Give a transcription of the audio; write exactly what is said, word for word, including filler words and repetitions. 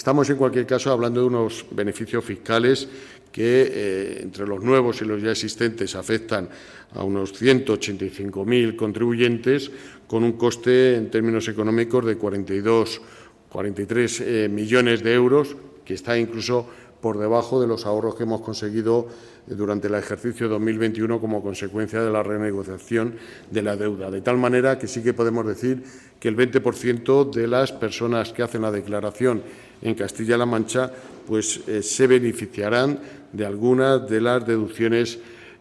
Estamos, en cualquier caso, hablando de unos beneficios fiscales que, eh, entre los nuevos y los ya existentes, afectan a unos ciento ochenta y cinco mil contribuyentes, con un coste, en términos económicos, de cuarenta y dos, cuarenta y tres eh, millones de euros, que está incluso por debajo de los ahorros que hemos conseguido durante el ejercicio dos mil veintiuno como consecuencia de la renegociación de la deuda. De tal manera que sí que podemos decir que el veinte por ciento de las personas que hacen la declaración en Castilla-La Mancha pues, eh, se beneficiarán de algunas de las deducciones